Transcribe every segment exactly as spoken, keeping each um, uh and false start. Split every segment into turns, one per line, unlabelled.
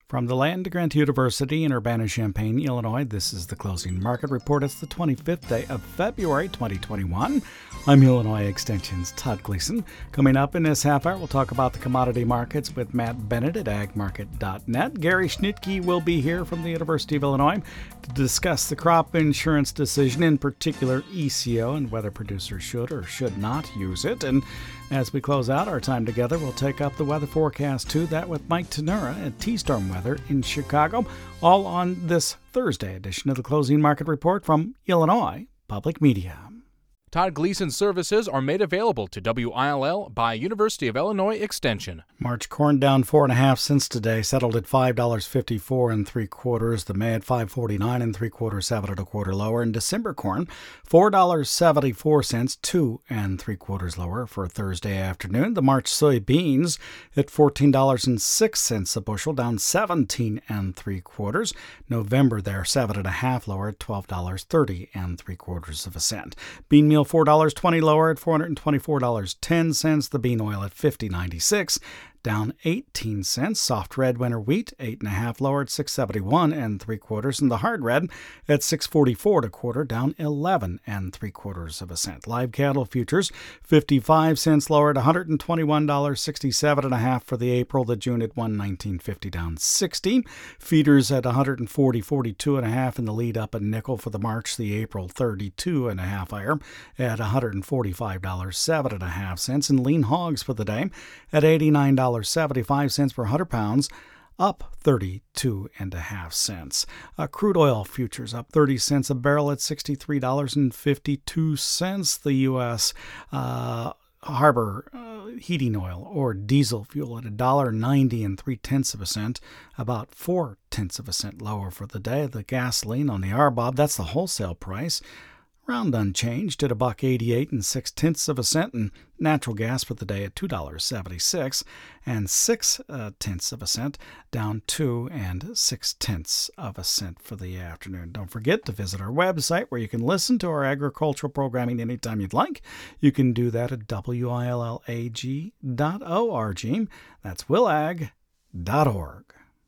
From the Land Grant University in Urbana-Champaign, Illinois, this is the Closing Market Report. It's the twenty-fifth day of February, twenty twenty-one. I'm Illinois Extension's Todd Gleason. Coming up in this half hour, we'll talk about the commodity markets with Matt Bennett at ag market dot net. Gary Schnitke will be here from the University of Illinois to discuss the crop insurance decision, in particular E C O, and whether producers should or should not use it. And as we close out our time together, we'll take up the weather forecast too, that with Mike Tenura at T-Storm Weather in Chicago, all on this Thursday edition of the Closing Market Report from Illinois Public Media.
Todd Gleason services are made available to W I L L by University of Illinois Extension.
March corn down four and a half cents today, settled at five dollars fifty-four and three quarters. The May at five forty-nine and three quarters, seven and a quarter lower. And December corn, four dollars seventy-four cents, two and three quarters lower for Thursday afternoon. The March soybeans at fourteen dollars and six cents a bushel, down seventeen and three quarters. November there, seven and a half lower at twelve dollars thirty and three quarters of a cent. Bean meal four dollars and twenty cents lower at four hundred twenty-four dollars and ten cents. The bean oil at fifty ninety-six, down eighteen cents. Soft red winter wheat, eight and a half lower at six seventy-one and three quarters. And the hard red at six forty-four and a quarter, down eleven and three quarters of a cent. Live cattle futures, fifty-five cents lower at one hundred twenty-one dollars and sixty-seven and a half for the April. The June at one nineteen fifty, down sixty. Feeders at one hundred forty, forty-two and a half in the lead up a nickel for the March. The April thirty-two and a half higher at one hundred forty-five dollars and seven and a half cents. And lean hogs for the day at eighty-nine dollars and seventy-five cents per one hundred pounds, up thirty-two and a half cents. Uh, crude oil futures up thirty cents a barrel at sixty-three dollars and fifty-two cents. The U S uh, Harbor uh, heating oil or diesel fuel at one dollar ninety and three tenths of a cent, about four tenths of a cent lower for the day. The gasoline on the R B O B, that's the wholesale price, round unchanged at a buck eighty-eight and six tenths of a cent, and natural gas for the day at two dollars seventy-six and six uh, tenths of a cent, down two and six tenths of a cent for the afternoon. Don't forget to visit our website where you can listen to our agricultural programming anytime you'd like. You can do that at W I L L A G dot org. That's willag dot org.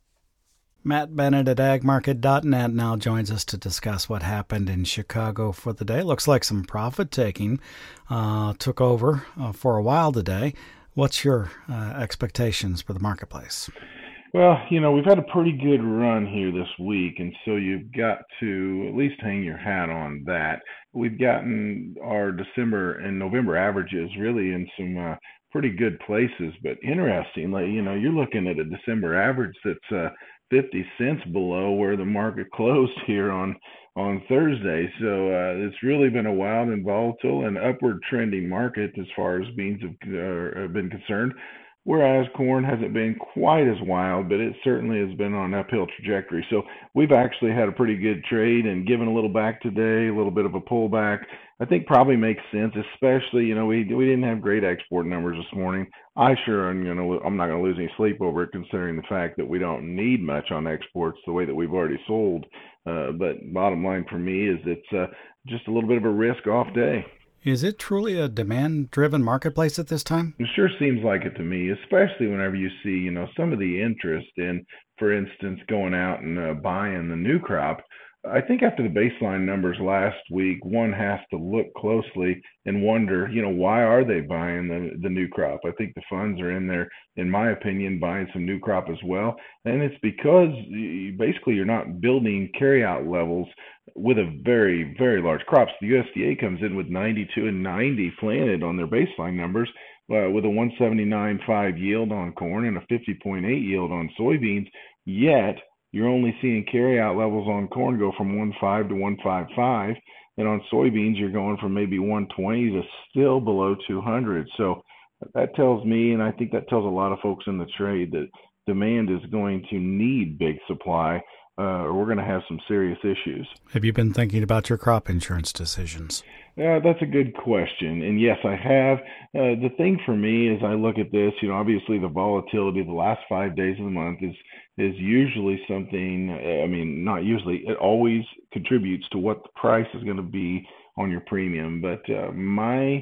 Matt Bennett at ag market dot net now joins us to discuss what happened in Chicago for the day. Looks like some profit-taking uh, took over uh, for a while today. What's your uh, expectations for the marketplace?
Well, you know, we've had a pretty good run here this week, and so you've got to at least hang your hat on that. We've gotten our December and November averages really in some uh, pretty good places, but interestingly, you know, you're looking at a December average that's uh, fifty cents below where the market closed here on on Thursday. So uh, it's really been a wild and volatile and upward trending market as far as beans have, uh, have been concerned, whereas corn hasn't been quite as wild, but it certainly has been on an uphill trajectory. So we've actually had a pretty good trade and given a little back today, a little bit of a pullback. I think probably makes sense, especially, you know, we we didn't have great export numbers this morning. I sure am, you know, I'm not going to lose any sleep over it, considering the fact that we don't need much on exports the way that we've already sold. Uh, but bottom line for me is it's uh, just a little bit of a risk-off day.
Is it truly a demand-driven marketplace at this time?
It sure seems like it to me, especially whenever you see, you know, some of the interest in, for instance, going out and uh, buying the new crop. I think after the baseline numbers last week, one has to look closely and wonder, you know, why are they buying the, the new crop? I think the funds are in there, in my opinion, buying some new crop as well. And it's because you, basically you're not building carryout levels with a very, very large crop. So the U S D A comes in with ninety-two and ninety planted on their baseline numbers, uh, with a one seventy-nine point five yield on corn and a fifty point eight yield on soybeans. Yet you're only seeing carryout levels on corn go from one five to one fifty-five, and on soybeans you're going from maybe one twenty to still below two hundred. So that tells me, and I think that tells a lot of folks in the trade, that demand is going to need big supply, uh, or we're going to have some serious issues.
Have you been thinking about your crop insurance decisions?
Uh, that's a good question. And yes, I have. Uh, the thing for me is I look at this, you know, obviously the volatility of the last five days of the month is is usually something, I mean, not usually, it always contributes to what the price is going to be on your premium. But uh, my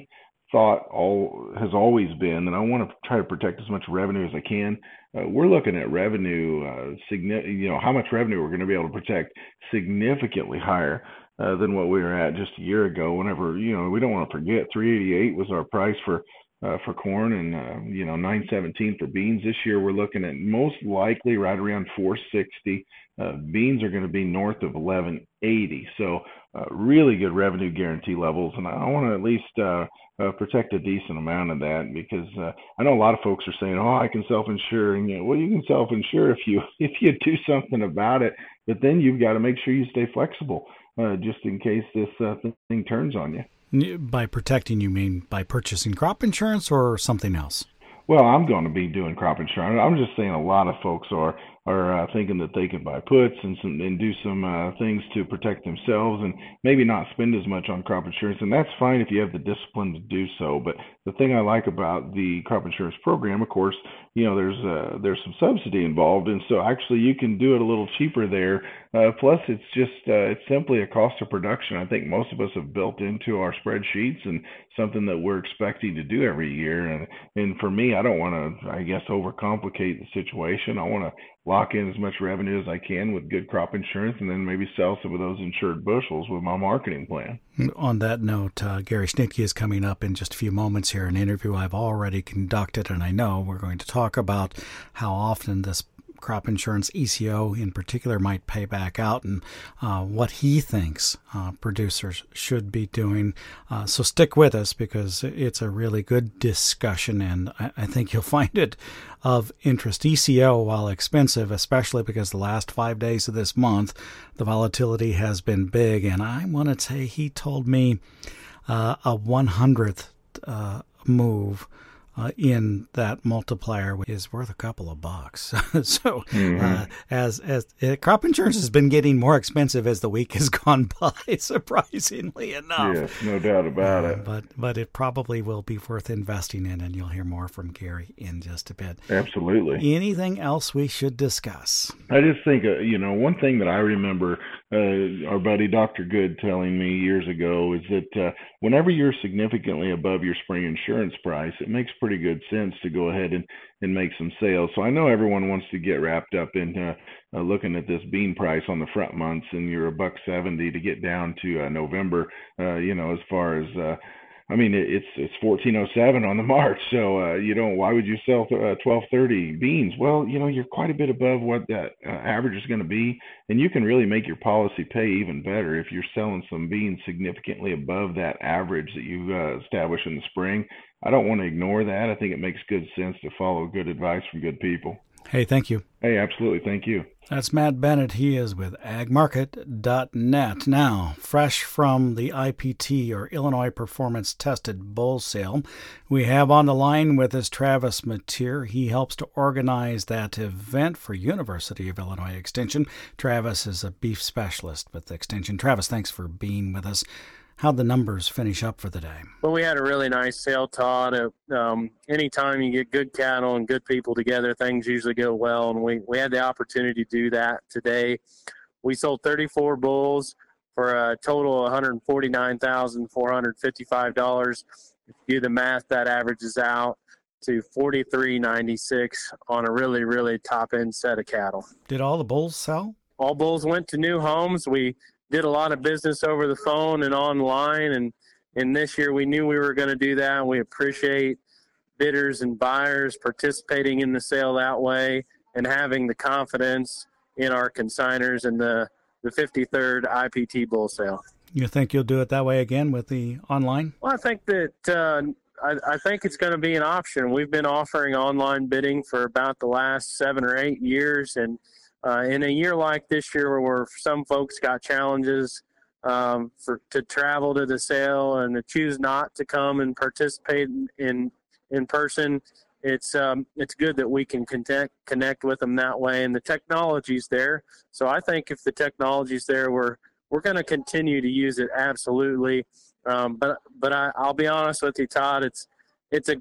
thought all has always been that I want to try to protect as much revenue as I can. Uh, we're looking at revenue, uh, signi- you know, how much revenue we're going to be able to protect significantly higher uh, than what we were at just a year ago. Whenever, you know, we don't want to forget three eighty-eight was our price for uh, for corn, and uh, you know, nine seventeen for beans. This year we're looking at most likely right around four sixty. Uh, beans are going to be north of eleven eighty. So uh, really good revenue guarantee levels, and I want to at least uh, uh, protect a decent amount of that, because uh, I know a lot of folks are saying, "Oh, I can self-insure," and you know, well, you can self-insure if you if you do something about it, but then you've got to make sure you stay flexible, uh, just in case this uh, thing turns on you.
By protecting, you mean by purchasing crop insurance or something else?
Well, I'm going to be doing crop insurance. I'm just saying a lot of folks are are uh, thinking that they can buy puts and some and do some uh, things to protect themselves, and maybe not spend as much on crop insurance. And that's fine if you have the discipline to do so. But the thing I like about the crop insurance program, of course, you know, there's uh, there's some subsidy involved, and so actually you can do it a little cheaper there. Uh, plus, it's just uh, it's simply a cost of production. I think most of us have built into our spreadsheets, and something that we're expecting to do every year. And and for me, I don't want to, I guess, overcomplicate the situation. I want to lock in as much revenue as I can with good crop insurance, and then maybe sell some of those insured bushels with my marketing plan.
On that note, uh, Gary Schnitke is coming up in just a few moments here, an interview I've already conducted, and I know we're going to talk about how often this crop insurance, E C O in particular, might pay back out, and uh, what he thinks uh, producers should be doing. Uh, so stick with us, because it's a really good discussion, and I, I think you'll find it of interest. E C O, while expensive, especially because the last five days of this month, the volatility has been big, and I want to say he told me uh, a one hundredth uh, move Uh, in that multiplier is worth a couple of bucks. so mm-hmm. uh, as as uh, crop insurance has been getting more expensive as the week has gone by, surprisingly enough.
Yes, no doubt about
uh,
it.
But but it probably will be worth investing in, and you'll hear more from Gary in just a bit.
Absolutely.
Anything else we should discuss?
I just think, uh, you know, one thing that I remember uh, our buddy Doctor Good telling me years ago is that uh, whenever you're significantly above your spring insurance price, it makes pretty good sense to go ahead and, and make some sales. So I know everyone wants to get wrapped up in uh, uh, looking at this bean price on the front months, and you're a buck seventy to get down to uh, November, uh, you know, as far as uh, I mean, it's it's fourteen oh seven on the March, so uh, you don't. Why would you sell uh, twelve thirty beans? Well, you know, you're quite a bit above what that uh, average is going to be, and you can really make your policy pay even better if you're selling some beans significantly above that average that you uh, establish in the spring. I don't want to ignore that. I think it makes good sense to follow good advice from good people.
Hey, thank you.
Hey, absolutely. Thank you.
That's Matt Bennett. He is with ag market dot net. Now, fresh from the I P T, or Illinois Performance Tested Bull Sale, we have on the line with us Travis Mateer. He helps to organize that event for University of Illinois Extension. Travis is a beef specialist with Extension. Travis, thanks for being with us. How'd the numbers finish up for the day?
Well, we had a really nice sale, Todd. Uh, um, anytime you get good cattle and good people together, things usually go well, and we, we had the opportunity to do that today. We sold thirty-four bulls for a total of one hundred forty-nine thousand four hundred fifty-five dollars. If you do the math, that averages out to forty-three ninety-six on a really, really top-end set of cattle.
Did all the bulls sell?
All bulls went to new homes. We did a lot of business over the phone and online, and, and this year we knew we were going to do that, and we appreciate bidders and buyers participating in the sale that way and having the confidence in our consigners and the, the fifty-third I P T bull sale.
You think you'll do it that way again with the online?
Well, I think that uh, I, I think it's going to be an option. We've been offering online bidding for about the last seven or eight years, and Uh, in a year like this year, where some folks got challenges um, for to travel to the sale and to choose not to come and participate in in person, it's um, it's good that we can connect connect with them that way, and the technology's there. So I think if the technology's there, we're we're going to continue to use it absolutely. Um, but but I, I'll be honest with you, Todd. It's it's a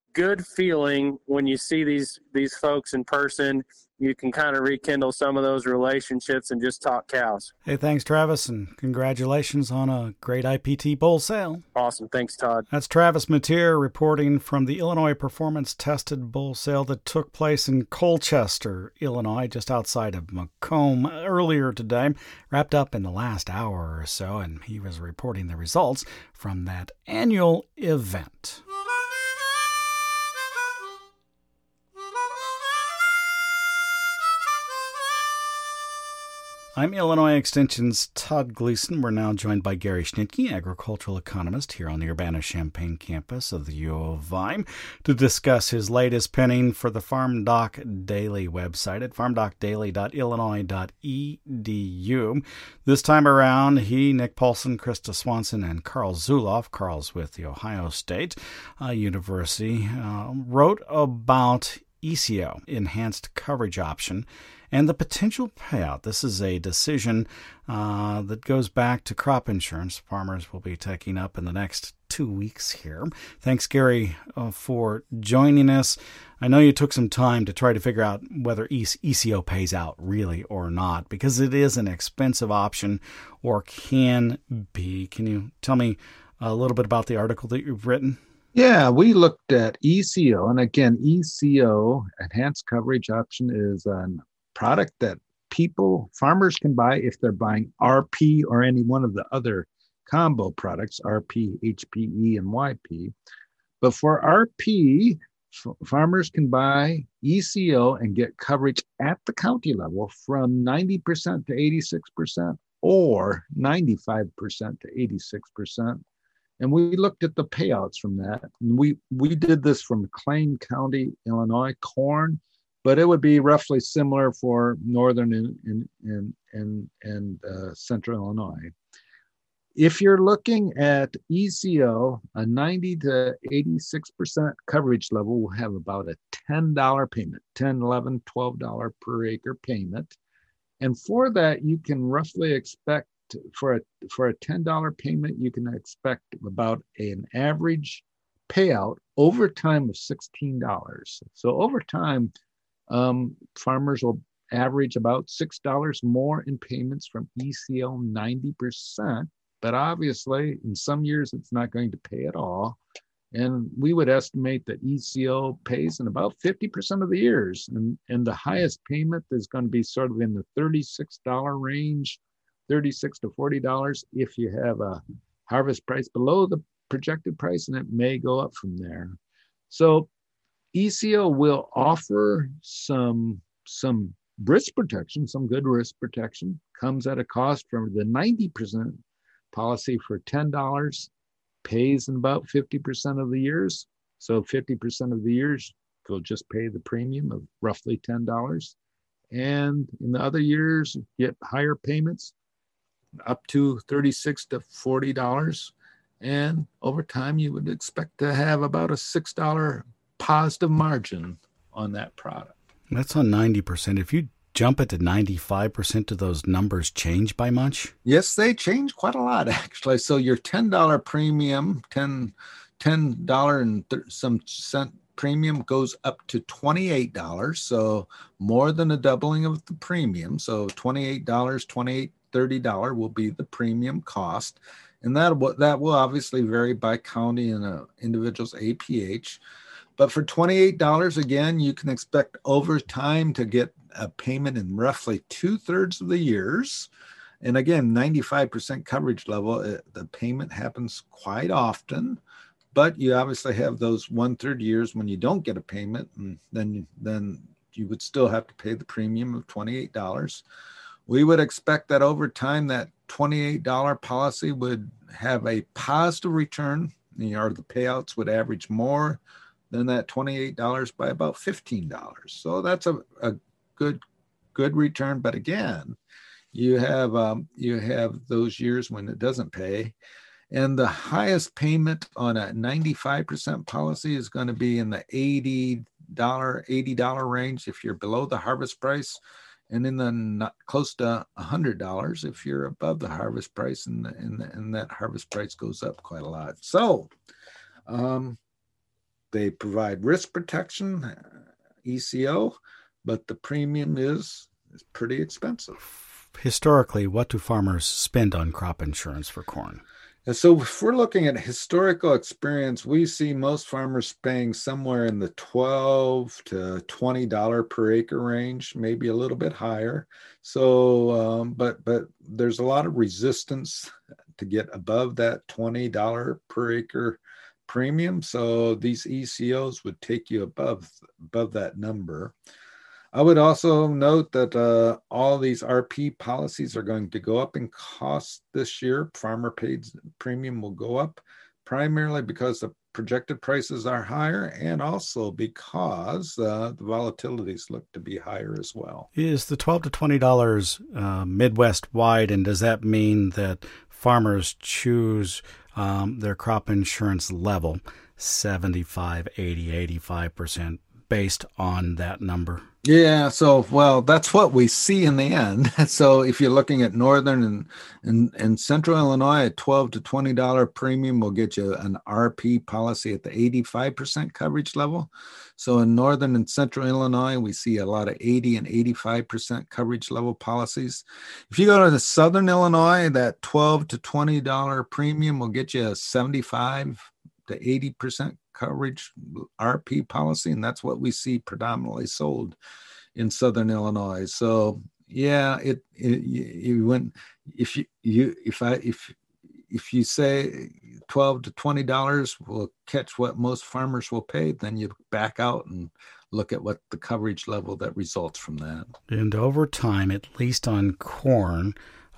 good feeling when you see these these folks in person. You can kind of rekindle some of those relationships and just talk cows.
Hey, thanks, Travis, and congratulations on a great I P T bull sale.
Awesome. Thanks, Todd.
That's Travis Mateer reporting from the Illinois Performance Tested Bull Sale that took place in Colchester, Illinois, just outside of Macomb earlier today. Wrapped up in the last hour or so, and he was reporting the results from that annual event. I'm Illinois Extension's Todd Gleason. We're now joined by Gary Schnitke, agricultural economist here on the Urbana-Champaign campus of the U of I, to discuss his latest penning for the Farm Doc Daily website at farm doc daily dot illinois dot e d u. This time around, he, Nick Paulson, Krista Swanson, and Carl Zuloff, Carl's with the Ohio State uh, University, uh, wrote about E C O, Enhanced Coverage Option, and the potential payout. This is a decision uh, that goes back to crop insurance. Farmers will be taking up in the next two weeks here. Thanks, Gary, uh, for joining us. I know you took some time to try to figure out whether E C O pays out really or not, because it is an expensive option, or can be. Can you tell me a little bit about the article that you've written?
Yeah, we looked at E C O, and again, E C O, Enhanced Coverage Option, is an product that people, farmers can buy if they're buying R P or any one of the other combo products, R P, H P E, and Y P. But for R P, f- farmers can buy E C O and get coverage at the county level from ninety percent to eighty-six percent or ninety-five percent to eighty-six percent. And we looked at the payouts from that. And we, we did this from McLean County, Illinois, corn, but it would be roughly similar for northern and, and, and, and, and uh, central Illinois. If you're looking at E C O, a ninety to eighty-six percent coverage level will have about a ten dollars payment, ten, eleven, twelve dollars per acre payment. And for that, you can roughly expect for a for a ten dollars payment, you can expect about an average payout over time of sixteen dollars. So over time, um, farmers will average about six dollars more in payments from E C O ninety percent. But obviously, in some years, it's not going to pay at all. And we would estimate that E C O pays in about fifty percent of the years. And, and the highest payment is going to be sort of in the thirty-six dollars range, thirty-six to forty dollars if you have a harvest price below the projected price, and it may go up from there. So E C O will offer some, some risk protection, some good risk protection, comes at a cost from the ninety percent policy for ten dollars, pays in about fifty percent of the years. So fifty percent of the years, you'll just pay the premium of roughly ten dollars. And in the other years, get higher payments, up to thirty-six to forty dollars. And over time, you would expect to have about a six dollars positive margin on that product.
That's on ninety percent. If you jump it to ninety-five percent, do those numbers change by much?
Yes, they change quite a lot, actually. So your ten dollars premium, ten, ten dollars and th- some cent premium goes up to twenty-eight dollars. So more than a doubling of the premium. So twenty-eight dollars, twenty-eight dollars, thirty dollars will be the premium cost. And that, that will obviously vary by county and an individual's A P H. But for twenty-eight dollars, again, you can expect over time to get a payment in roughly two-thirds of the years. And again, ninety-five percent coverage level, the payment happens quite often. But you obviously have those one-third years when you don't get a payment, and then, then you would still have to pay the premium of twenty-eight dollars. We would expect that over time, that twenty-eight dollars policy would have a positive return, you know, or the payouts would average more than that twenty-eight dollars by about fifteen dollars. So that's a, a good good return. But again, you have um, you have those years when it doesn't pay. And the highest payment on a ninety-five percent policy is going to be in the eighty dollars, eighty dollars range if you're below the harvest price, and in the not close to one hundred dollars if you're above the harvest price, and, the, and, the, and that harvest price goes up quite a lot. So um, they provide risk protection, E C O, but the premium is, is pretty expensive.
Historically, what do farmers spend on crop insurance for corn?
And so if we're looking at historical experience, we see most farmers paying somewhere in the twelve to twenty dollars per acre range, maybe a little bit higher. So, um, but but there's a lot of resistance to get above that twenty dollars per acre premium. So these E C Os would take you above above that number. I would also note that uh, all these R P policies are going to go up in cost this year. Farmer paid premium will go up primarily because the projected prices are higher and also because uh, the volatilities look to be higher as well.
Is the twelve to twenty dollars uh, Midwest wide, and does that mean that farmers choose um, their crop insurance level seventy-five, eighty, eighty-five percent based on that number?
Yeah, so, well, that's what we see in the end. So if you're looking at northern and, and, and central Illinois, a twelve to twenty dollars premium will get you an R P policy at the eighty-five percent coverage level. So in northern and central Illinois, we see a lot of eighty and eighty-five percent coverage level policies. If you go to the southern Illinois, that twelve to twenty dollars premium will get you a seventy-five to eighty percent coverage R P policy, and that's what we see predominantly sold in southern Illinois. So yeah, it, it you went if you you if I if if you say twelve to twenty dollars will catch what most farmers will pay, then you back out and look at what the coverage level that results from that.
And over time, at least on corn,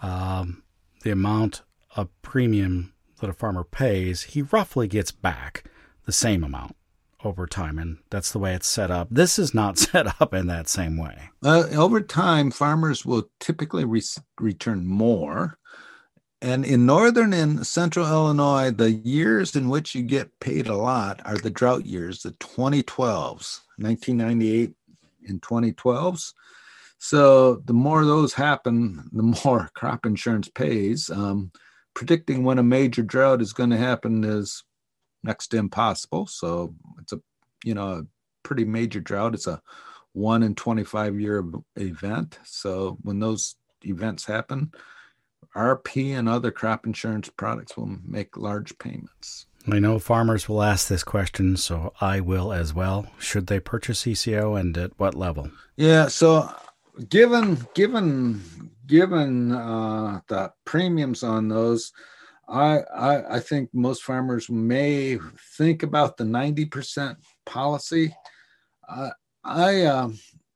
um, the amount of premium that a farmer pays, he roughly gets back the same amount over time, and that's the way it's set up. This is not set up in that same way.
Uh, over time, farmers will typically re- return more. And in northern and central Illinois, the years in which you get paid a lot are the drought years, the twenty twelves, nineteen ninety-eight and twenty twelves. So the more those happen, the more crop insurance pays. Um, predicting when a major drought is going to happen is next to impossible. So it's a, you know, a pretty major drought. It's a one in twenty-five year event. So when those events happen, R P and other crop insurance products will make large payments.
I know farmers will ask this question, so I will as well. Should they purchase E C O, and at what level?
Yeah, so given given given uh, the premiums on those, I, I I think most farmers may think about the ninety percent policy. Uh, I um,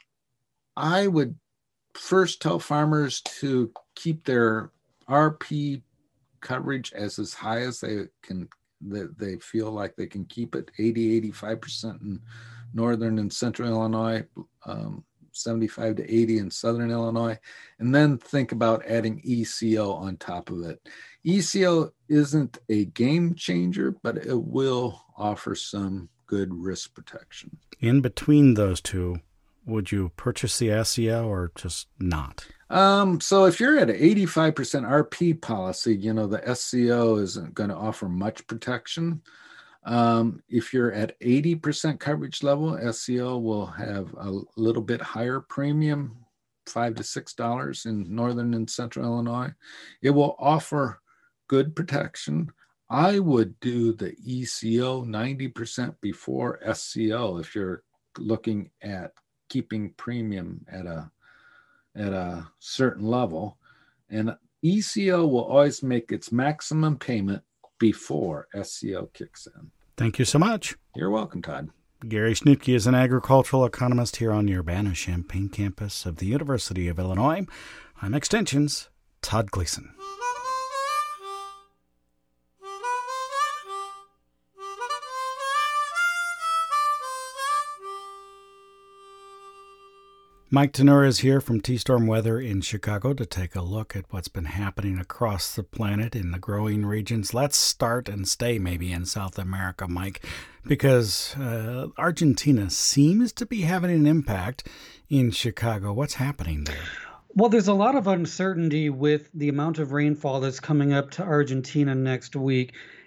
I would first tell farmers to keep their R P coverage as as high as they can, that they feel like they can keep it, eighty, eighty-five percent in northern and central Illinois, um, seventy-five to eighty in southern Illinois, and then think about adding E C O on top of it. E C O isn't a game changer, but it will offer some good risk protection.
In between those two, would you purchase the S C O or just not?
Um, so if you're at an eighty-five percent R P policy, you know, the S C O isn't going to offer much protection. Um, if you're at eighty percent coverage level, S C O will have a little bit higher premium, five to six dollars in northern and central Illinois. It will offer good protection. I would do the E C O ninety percent before S C O if you're looking at keeping premium at a at a certain level. And E C O will always make its maximum payment before S C O kicks in.
Thank you so much.
You're welcome, Todd.
Gary Schnutke is an agricultural economist here on the Urbana-Champaign campus of the University of Illinois. I'm Extension's Todd Gleason. Mike Tenura is here from T-Storm Weather in Chicago to take a look at what's been happening across the planet in the growing regions. Let's start and stay maybe in South America, Mike, because uh, Argentina seems to be having an impact in Chicago. What's happening there?
Well, there's a lot of uncertainty with the amount of rainfall that's coming up to Argentina next week.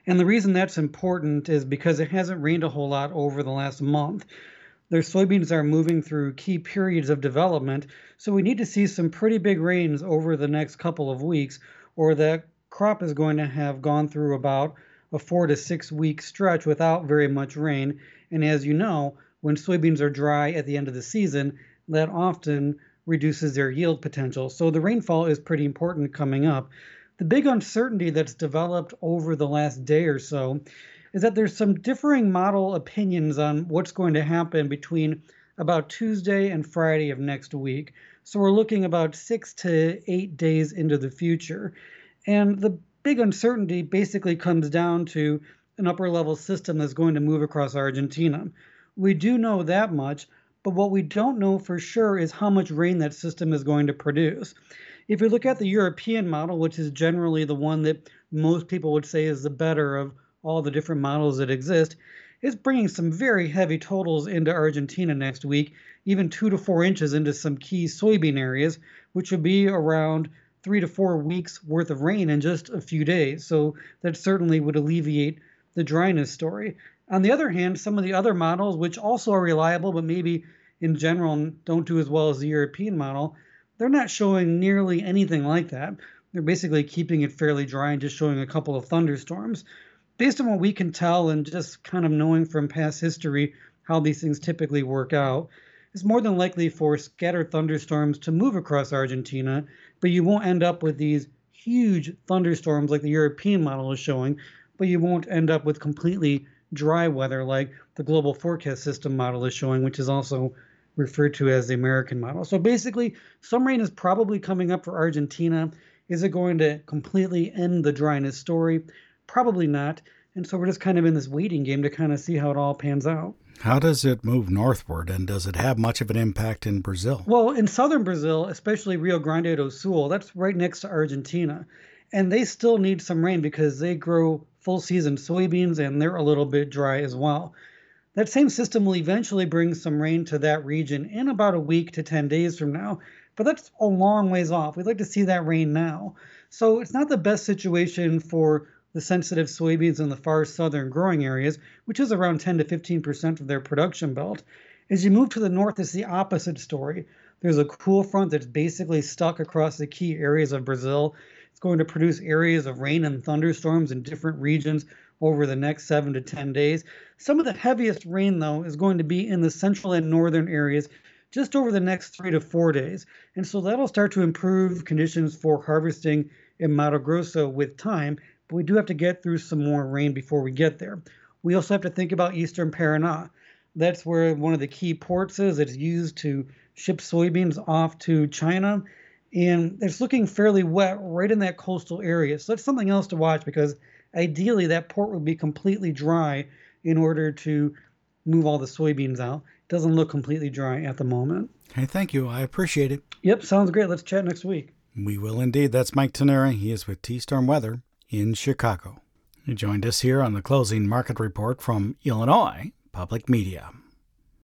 And the reason that's important is because it hasn't rained a whole lot over the last month. Their soybeans are moving through key periods of development, so we need to see some pretty big rains over the next couple of weeks, or that crop is going to have gone through about a four to six week stretch without very much rain. And as you know, when soybeans are dry at the end of the season, that often reduces their yield potential. So the rainfall is pretty important coming up. The big uncertainty that's developed over the last day or so is that there's some differing model opinions on what's going to happen between about Tuesday and Friday of next week. So we're looking about six to eight days into the future. And the big uncertainty basically comes down to an upper level system that's going to move across Argentina. We do know that much, but what we don't know for sure is how much rain that system is going to produce. If you look at the European model, which is generally the one that most people would say is the better of all the different models that exist, it's bringing some very heavy totals into Argentina next week, even two to four inches into some key soybean areas, which would be around three to four weeks worth of rain in just a few days. So that certainly would alleviate the dryness story. On the other hand, some of the other models, which also are reliable, but maybe in general don't do as well as the European model, they're not showing nearly anything like that. They're basically keeping it fairly dry and just showing a couple of thunderstorms. Based on what we can tell and just kind of knowing from past history how these things typically work out, it's more than likely for scattered thunderstorms to move across Argentina, but you won't end up with these huge thunderstorms like the European model is showing, but you won't end up with completely dry weather like the Global Forecast System model is showing, which is also referred to as the American model. So basically, some rain is probably coming up for Argentina. Is it going to completely end the dryness story? Probably not. And so we're just kind of in this waiting game to kind of see how it all pans out.
How does it move northward, and does it have much of an impact in Brazil?
Well, in southern Brazil, especially Rio Grande do Sul, that's right next to Argentina. And they still need some rain because they grow full season soybeans and they're a little bit dry as well. That same system will eventually bring some rain to that region in about a week to ten days from now, but that's a long ways off. We'd like to see that rain now. So it's not the best situation for the sensitive soybeans in the far southern growing areas, which is around ten to fifteen percent of their production belt. As you move to the north, it's the opposite story. There's a cool front that's basically stuck across the key areas of Brazil. It's going to produce areas of rain and thunderstorms in different regions over the next seven to ten days. Some of the heaviest rain, though, is going to be in the central and northern areas just over the next three to four days. And so that'll start to improve conditions for harvesting in Mato Grosso with time, but we do have to get through some more rain before we get there. We also have to think about eastern Paraná. That's where one of the key ports is. It's used to ship soybeans off to China, and it's looking fairly wet right in that coastal area. So that's something else to watch, because ideally that port would be completely dry in order to move all the soybeans out. It doesn't look completely dry at the moment.
Hey, thank you. I appreciate it.
Yep, sounds great. Let's chat next week.
We will indeed. That's Mike Tannera. He is with T-Storm Weather in Chicago. He joined us here on the closing market report from Illinois Public Media.